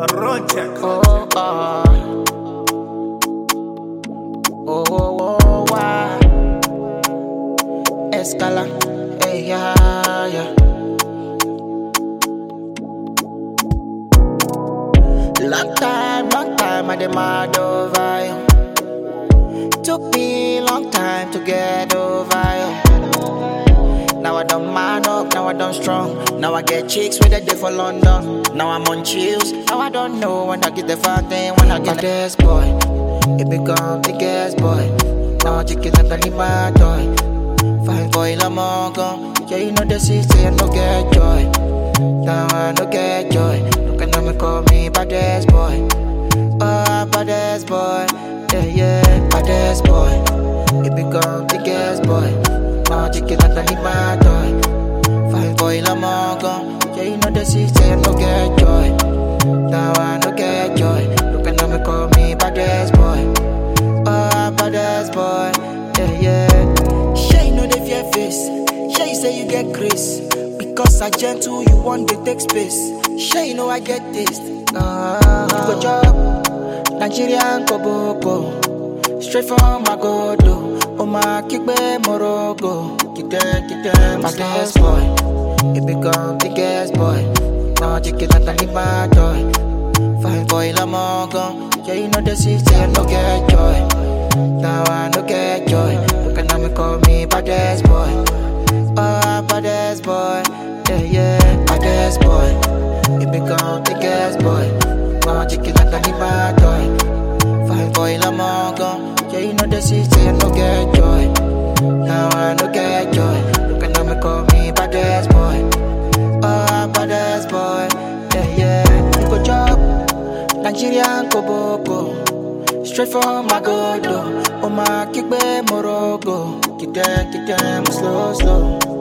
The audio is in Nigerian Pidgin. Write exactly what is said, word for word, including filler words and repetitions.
Roger. Oh, oh. Oh, oh, oh, why? Escala. Hey, yeah, yeah. Long time, long time, I demand over you. Took me long time to get over you. Now I don't man up, now I don't strong. Now I get chicks with a day for London. Now I'm on chills, now I don't know when I get the fat thing, when I get this boy. It become the gas boy. Now I chicken like I need my toy. Fine boy, I'm all gone. Yeah, you know the city, I no get joy. Now I no get joy. Look at them, call me baddest boy. Oh, baddest boy. Yeah, yeah, baddest boy. It become the gas boy. Now I chicken like I need my toy. Fine boy, I'm all gone. Yeah, you know the city, I no get joy. Now I no get joy. Look at them, call me baddest boy. Oh, baddest boy. Yeah, yeah. Shay, know the fear face. Shay, say you get grace. Because I gentle, you want to take space. Shay, know I get taste. Uh, you go job, Nigerian Koboko. Straight from my godo. Oh, my kickbe morogo. Get them, get them, baddest boy. It become the gas boy. Now I take it like I need my toy. Fine boy, I'm all gone. Yeah, you know the city, I no get joy. Now I no get joy. Look at me, call me baddest boy. Oh, baddest boy. Yeah, yeah, baddest boy. It become the gas boy. Now I take it like I need my toy. Fine boy, I'm all gone. Yeah, you know the city, I no get joy. Now I no get joy. Look at me, call me baddest boy. Oh, baddest boy. Yeah, yeah. You go job, Nigerian Koboko. Straight from my godo. Oh, my kickbe morogo. Get them, get them, slow, slow.